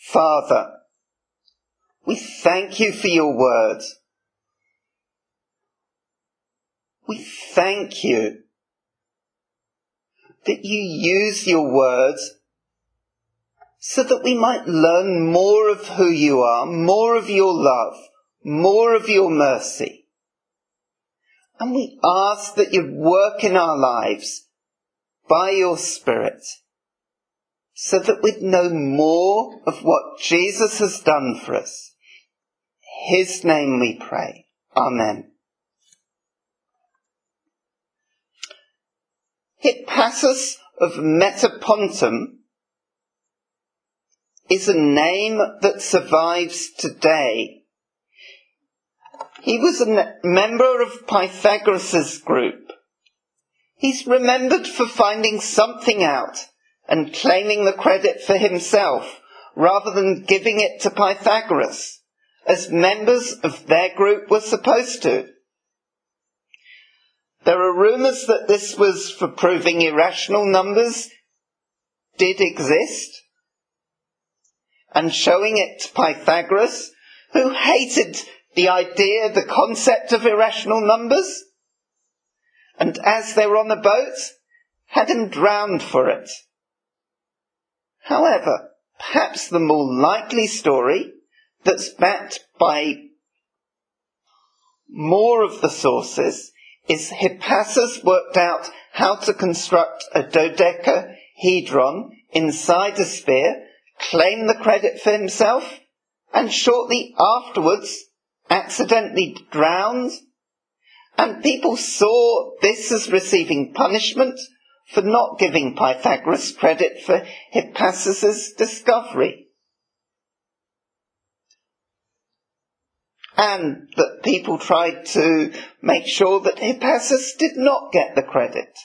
Father, we thank you for your word. We thank you that you use your word so that we might learn more of who you are, more of your love, more of your mercy. And we ask that you'd work in our lives by your Spirit so that we'd know more of what Jesus has done for us. In his name we pray. Amen. Hippasus of Metapontum is a name that survives today. He was a member of Pythagoras' group. He's remembered for finding something out and claiming the credit for himself rather than giving it to Pythagoras, as members of their group were supposed to. There are rumours that this was for proving irrational numbers did exist, and showing it to Pythagoras, who hated the concept of irrational numbers, and as they were on the boat, had him drowned for it. However, perhaps the more likely story, that's backed by more of the sources, is Hippasus worked out how to construct a dodecahedron inside a sphere, claim the credit for himself, and shortly afterwards accidentally drowned. And people saw this as receiving punishment for not giving Pythagoras credit for Hippasus' discovery. And that people tried to make sure that Hippasus did not get the credit.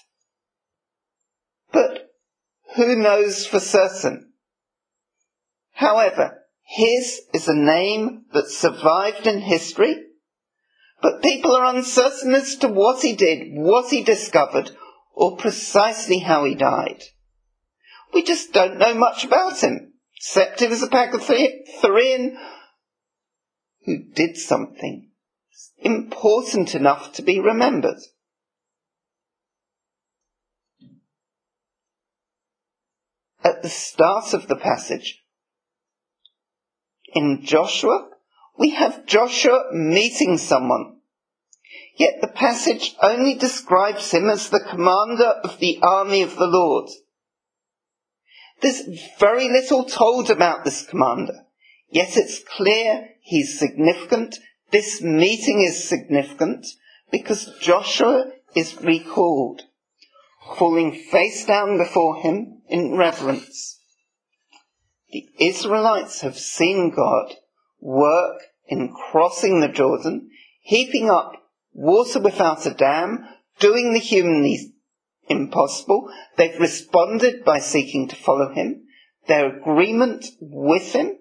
But who knows for certain? However, his is a name that survived in history, but people are uncertain as to what he did, what he discovered, or precisely how he died. We just don't know much about him, except he was a Pythagorean who did something important enough to be remembered. At the start of the passage, in Joshua, we have Joshua meeting someone. Yet the passage only describes him as the commander of the army of the Lord. There's very little told about this commander, yet it's clear he's significant. This meeting is significant because Joshua is recalled, falling face down before him in reverence. The Israelites have seen God work in crossing the Jordan, heaping up water without a dam, doing the humanly impossible. They've responded by seeking to follow him. Their agreement with him.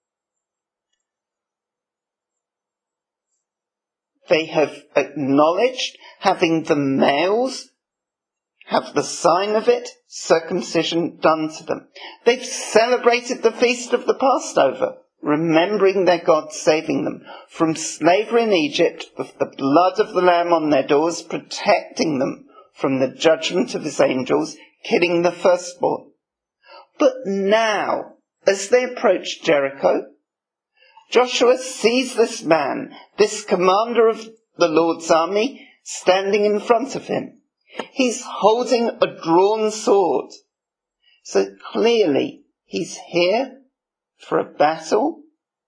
They have acknowledged having the males have the sign of it, circumcision, done to them. They've celebrated the feast of the Passover, remembering their God saving them from slavery in Egypt with the blood of the Lamb on their doors, protecting them from the judgment of his angels, killing the firstborn. But now, as they approach Jericho, Joshua sees this man, this commander of the Lord's army, standing in front of him. He's holding a drawn sword. So clearly he's here for a battle.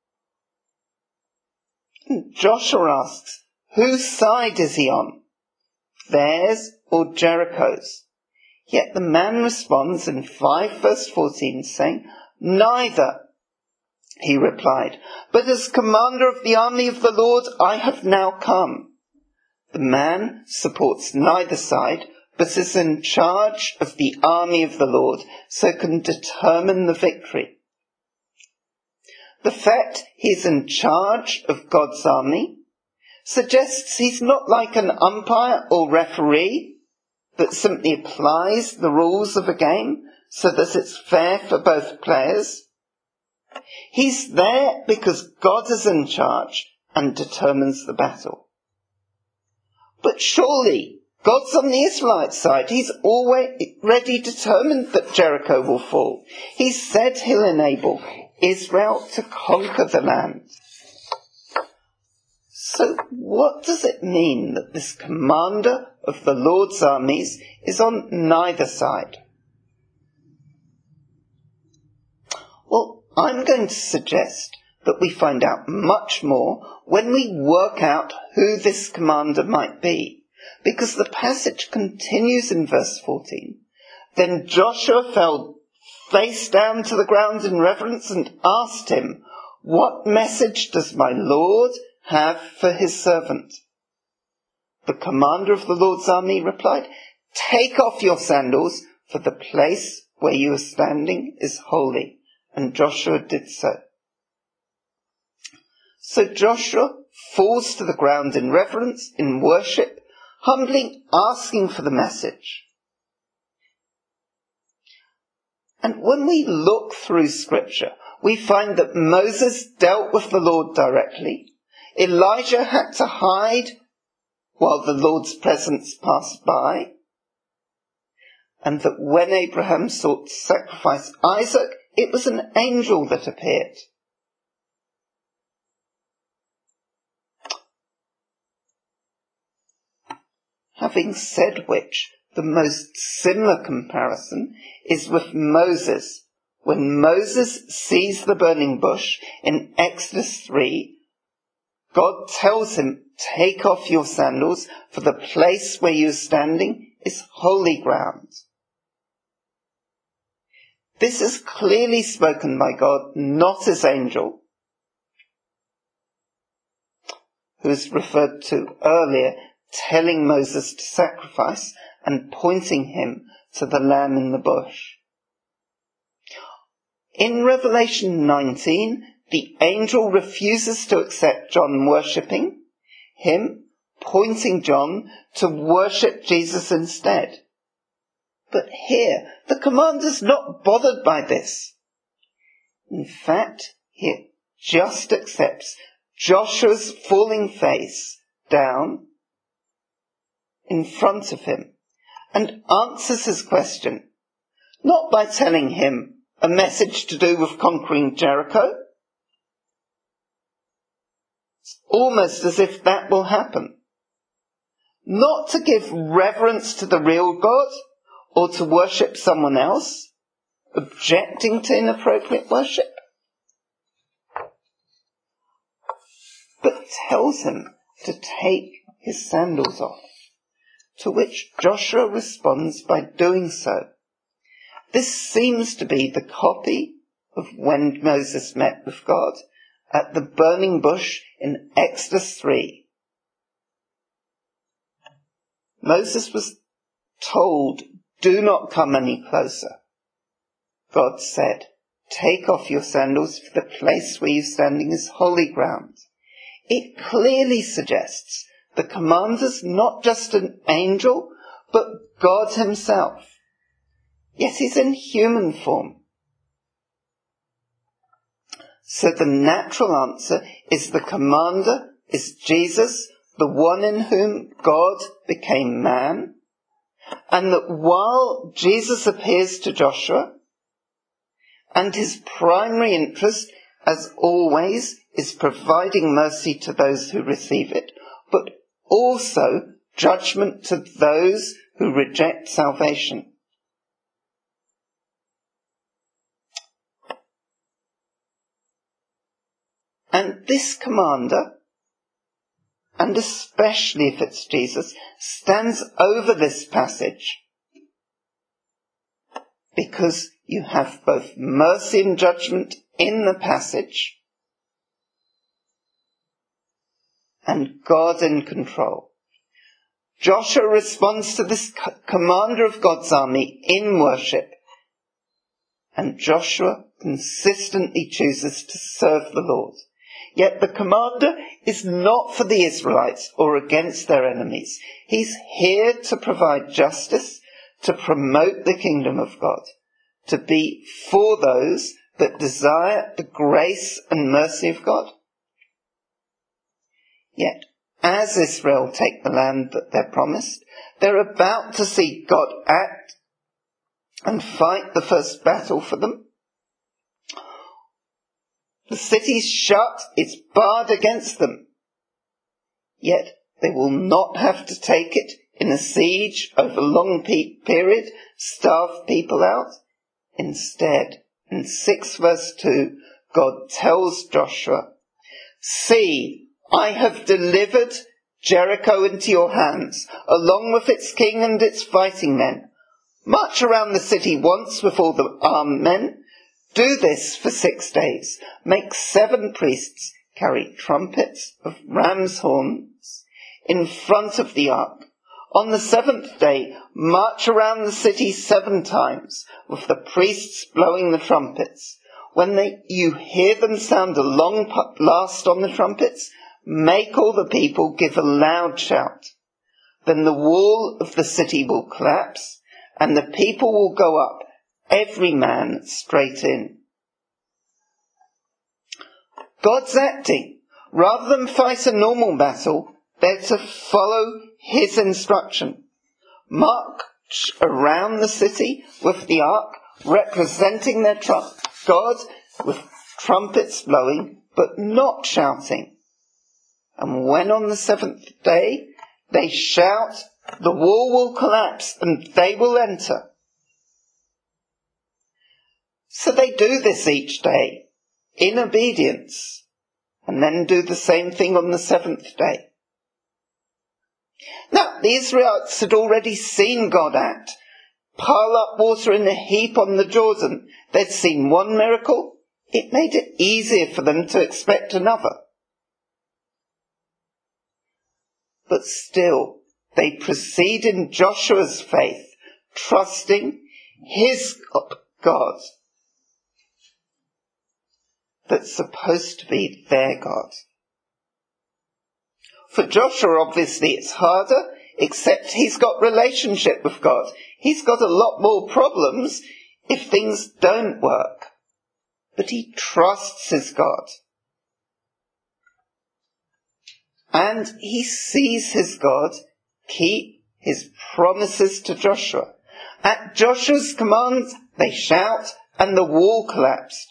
And Joshua asks, whose side is he on? Theirs or Jericho's? Yet the man responds in 5 verse 14 saying, neither. He replied, but as commander of the army of the Lord, I have now come. The man supports neither side, but is in charge of the army of the Lord, so can determine the victory. The fact he's in charge of God's army suggests he's not like an umpire or referee that simply applies the rules of a game so that it's fair for both players. He's there because God is in charge and determines the battle. But surely God's on the Israelite side. He's already determined that Jericho will fall. He said he'll enable Israel to conquer the land. So what does it mean that this commander of the Lord's armies is on neither side? Well, I'm going to suggest that we find out much more when we work out who this commander might be, because the passage continues in verse 14. Then Joshua fell face down to the ground in reverence and asked him, "What message does my Lord have for his servant?" The commander of the Lord's army replied, "Take off your sandals, for the place where you are standing is holy." And Joshua did so. So Joshua falls to the ground in reverence, in worship, humbly asking for the message. And when we look through Scripture, we find that Moses dealt with the Lord directly. Elijah had to hide while the Lord's presence passed by. And that when Abraham sought to sacrifice Isaac, it was an angel that appeared. Having said which, the most similar comparison is with Moses. When Moses sees the burning bush in Exodus 3, God tells him, "Take off your sandals, for the place where you are standing is holy ground." This is clearly spoken by God, not his angel, who is referred to earlier, telling Moses to sacrifice and pointing him to the lamb in the bush. In Revelation 19, the angel refuses to accept John worshipping him, pointing John to worship Jesus instead. But here, the commander's not bothered by this. In fact, he just accepts Joshua's falling face down in front of him and answers his question, not by telling him a message to do with conquering Jericho. It's almost as if that will happen. Not to give reverence to the real God, or to worship someone else, objecting to inappropriate worship, but tells him to take his sandals off, to which Joshua responds by doing so. This seems to be the copy of when Moses met with God at the burning bush in Exodus 3. Moses was told, "Do not come any closer." God said, "Take off your sandals, for the place where you're standing is holy ground." It clearly suggests the commander's not just an angel, but God himself. Yes, he's in human form. So the natural answer is the commander is Jesus, the one in whom God became man, and that while Jesus appears to Joshua, and his primary interest, as always, is providing mercy to those who receive it, but also judgment to those who reject salvation. And this commander, and especially if it's Jesus, stands over this passage, because you have both mercy and judgment in the passage, and God in control. Joshua responds to this commander of God's army in worship, and Joshua consistently chooses to serve the Lord. Yet the commander is not for the Israelites or against their enemies. He's here to provide justice, to promote the kingdom of God, to be for those that desire the grace and mercy of God? Yet, as Israel take the land that they're promised, they're about to see God act and fight the first battle for them. The city's shut, it's barred against them. Yet they will not have to take it in a siege over a long period, starve people out. Instead, in 6 verse 2, God tells Joshua, "See, I have delivered Jericho into your hands, along with its king and its fighting men. March around the city once with all the armed men. Do this for 6 days. Make 7 priests carry trumpets of ram's horns in front of the ark. On the 7th day, march around the city 7 times, with the priests blowing the trumpets. When you hear them sound a long blast on the trumpets, make all the people give a loud shout. Then the wall of the city will collapse, and the people will go up, every man straight in." God's acting. Rather than fight a normal battle, they're to follow his instruction. March around the city with the ark, representing their God with trumpets blowing, but not shouting. And when on the 7th day they shout, the wall will collapse and they will enter. So they do this each day, in obedience, and then do the same thing on the 7th day. Now, the Israelites had already seen God act, pile up water in a heap on the Jordan. They'd seen one miracle. It made it easier for them to expect another. But still, they proceed in Joshua's faith, trusting his God that's supposed to be their God. For Joshua, obviously, it's harder, except he's got relationship with God. He's got a lot more problems if things don't work. But he trusts his God. And he sees his God keep his promises to Joshua. At Joshua's command, they shout, and the wall collapsed.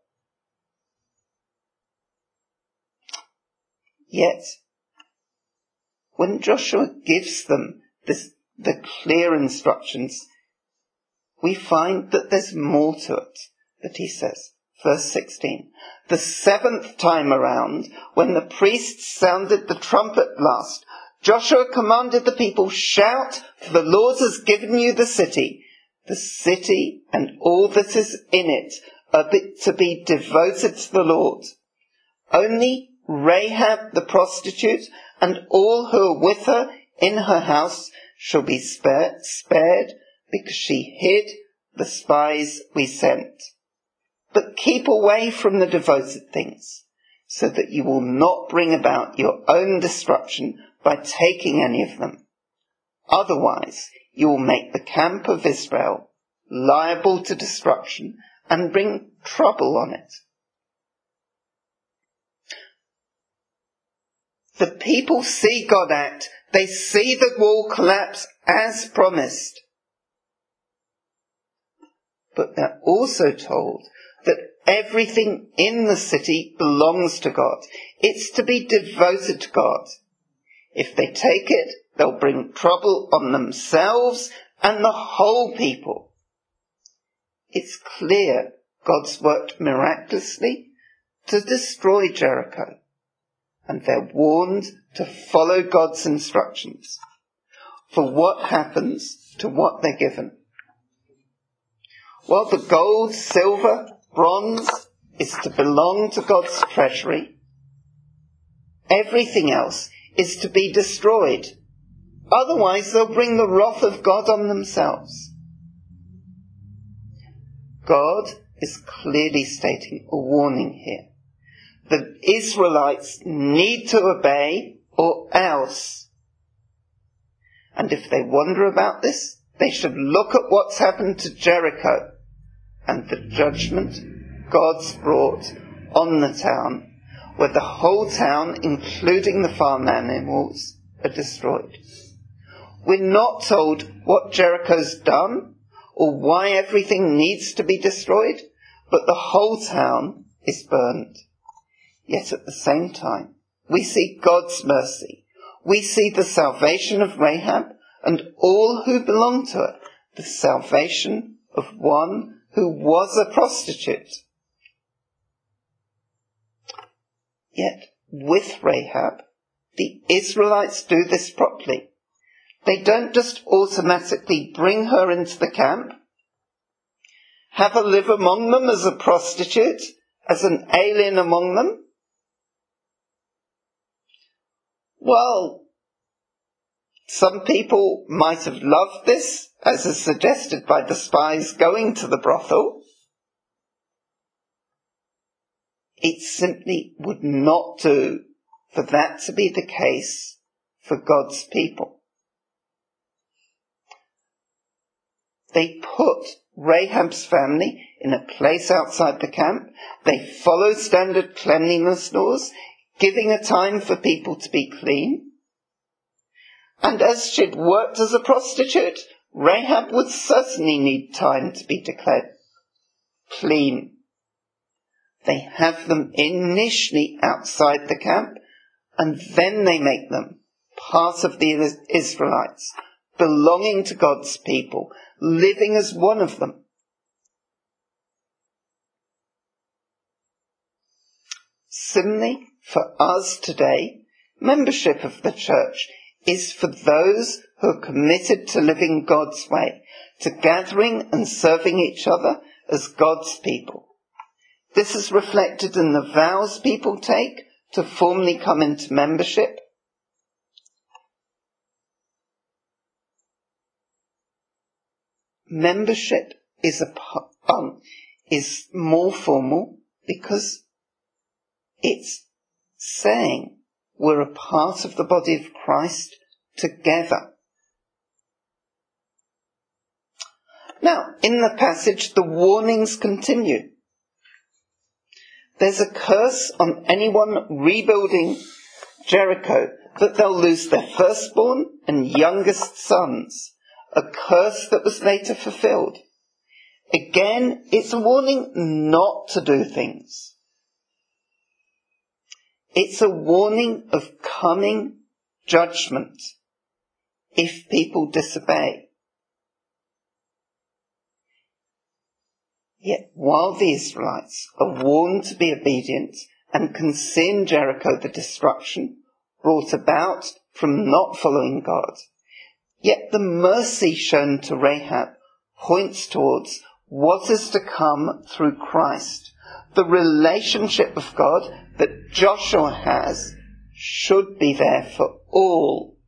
Yet, when Joshua gives them the clear instructions, we find that there's more to it, that he says. Verse 16, "The 7th time around, when the priests sounded the trumpet blast, Joshua commanded the people, 'Shout, for the Lord has given you the city. The city and all that is in it are to be devoted to the Lord. Only Rahab the prostitute and all who are with her in her house shall be spared, because she hid the spies we sent. But keep away from the devoted things, so that you will not bring about your own destruction by taking any of them. Otherwise, you will make the camp of Israel liable to destruction and bring trouble on it.'" The people see God act. They see the wall collapse as promised. But they're also told that everything in the city belongs to God. It's to be devoted to God. If they take it, they'll bring trouble on themselves and the whole people. It's clear God's worked miraculously to destroy Jericho, and they're warned to follow God's instructions for what happens to what they're given. While the gold, silver, bronze is to belong to God's treasury, everything else is to be destroyed. Otherwise, they'll bring the wrath of God on themselves. God is clearly stating a warning here. The Israelites need to obey, or else. And if they wonder about this, they should look at what's happened to Jericho and the judgment God's brought on the town, where the whole town, including the farm animals, are destroyed. We're not told what Jericho's done or why everything needs to be destroyed, but the whole town is burned. Yet at the same time, we see God's mercy. We see the salvation of Rahab and all who belong to it, the salvation of one who was a prostitute. Yet with Rahab, the Israelites do this properly. They don't just automatically bring her into the camp, have her live among them as a prostitute, as an alien among them. Well, some people might have loved this, as is suggested by the spies going to the brothel. It simply would not do for that to be the case for God's people. They put Rahab's family in a place outside the camp. They follow standard cleanliness laws, giving a time for people to be clean. And as she'd worked as a prostitute, Rahab would certainly need time to be declared clean. They have them initially outside the camp, and then they make them part of the Israelites, belonging to God's people, living as one of them. Similarly, for us today, membership of the church is for those who are committed to living God's way, to gathering and serving each other as God's people. This is reflected in the vows people take to formally come into membership. Membership is more formal because it's saying we're a part of the body of Christ together. Now, in the passage, the warnings continue. There's a curse on anyone rebuilding Jericho that they'll lose their firstborn and youngest sons, a curse that was later fulfilled. Again, it's a warning not to do things. It's a warning of coming judgment if people disobey. Yet while the Israelites are warned to be obedient and can see in Jericho the destruction brought about from not following God, yet the mercy shown to Rahab points towards what is to come through Christ. The relationship of God that Joshua has should be there for all.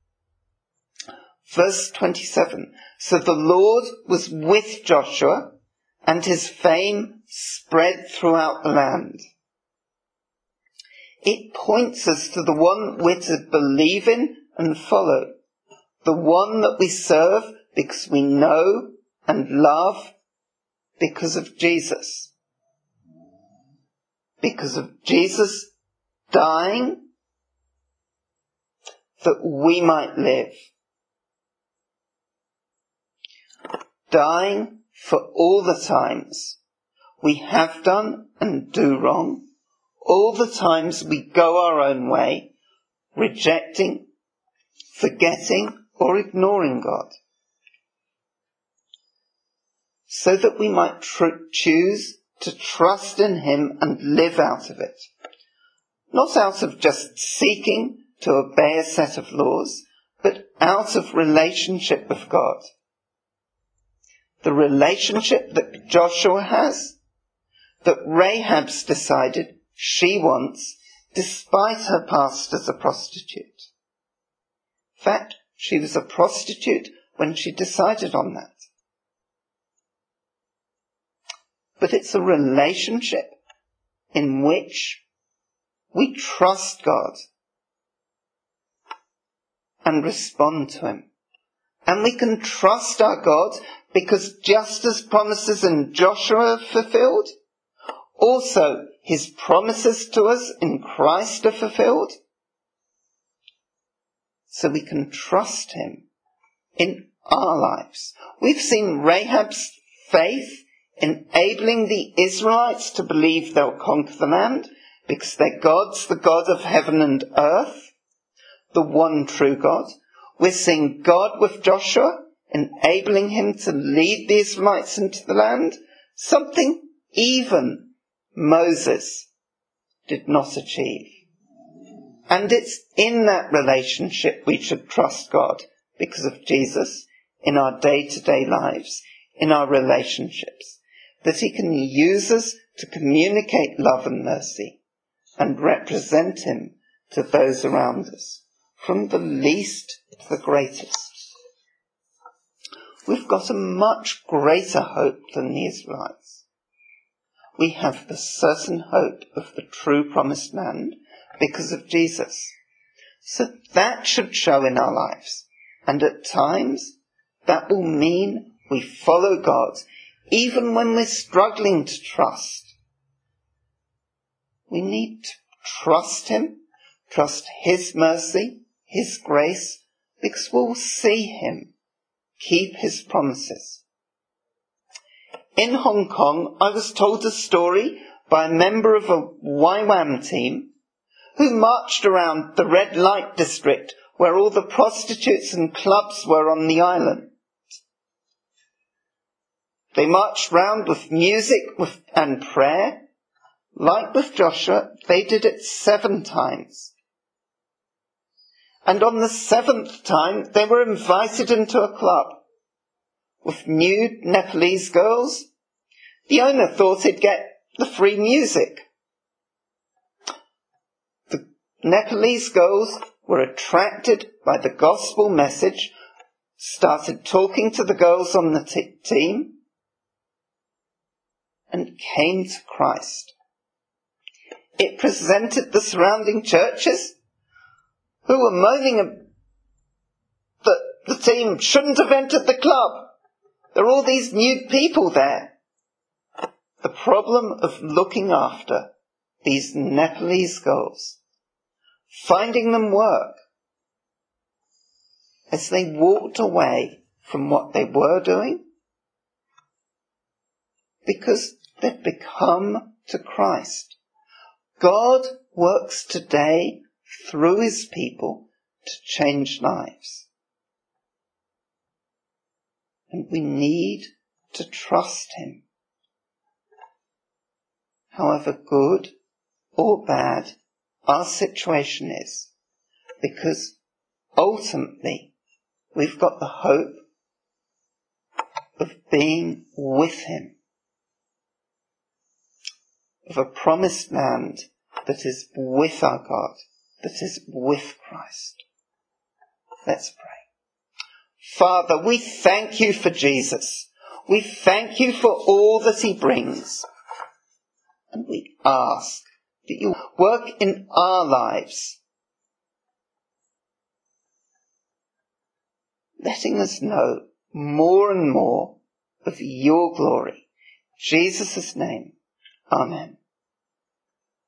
Verse 27, so the Lord was with Joshua, and his fame spread throughout the land. It points us to the one we're to believe in and follow, the one that we serve because we know and love because of Jesus. Because of Jesus dying that we might live. Dying for all the times we have done and do wrong, all the times we go our own way, rejecting, forgetting, or ignoring God, so that we might choose to trust in him and live out of it, not out of just seeking to obey a set of laws, but out of relationship with God. The relationship that Joshua has, that Rahab's decided she wants, despite her past as a prostitute. In fact, she was a prostitute when she decided on that. But it's a relationship in which we trust God and respond to him. And we can trust our God because just as promises in Joshua are fulfilled, Also, his promises to us in Christ are fulfilled. So we can trust him in our lives. We've seen Rahab's faith enabling the Israelites to believe they'll conquer the land because their God's the God of heaven and earth, the one true God. We're seeing God with Joshua, enabling him to lead the Israelites into the land, something even Moses did not achieve. And it's in that relationship we should trust God because of Jesus in our day-to-day lives, in our relationships, that he can use us to communicate love and mercy and represent him to those around us, from the least to the greatest. We've got a much greater hope than the Israelites. We have the certain hope of the true promised land because of Jesus. So that should show in our lives. And at times, that will mean we follow God, even when we're struggling to trust. We need to trust him, trust his mercy, his grace, because we'll see him keep his promises. In Hong Kong, I was told a story by a member of a YWAM team who marched around the red light district where all the prostitutes and clubs were on the island. They marched round with music and prayer. Like with Joshua, they did it 7 times. And on the 7th time, they were invited into a club with nude Nepalese girls. The owner thought he'd get the free music. The Nepalese girls were attracted by the gospel message, started talking to the girls on the team, and came to Christ. It presented the surrounding churches, who were moaning that the team shouldn't have entered the club. There are all these nude people there. The problem of looking after these Nepalese girls, finding them work, as they walked away from what they were doing, because they've become to Christ. God works today through his people to change lives. And we need to trust him. However good or bad our situation is, because ultimately we've got the hope of being with him, of a promised land that is with our God, that is with Christ. Let's pray. Father, we thank you for Jesus. We thank you for all that he brings. And we ask that you work in our lives, letting us know more and more of your glory. In Jesus' name, amen.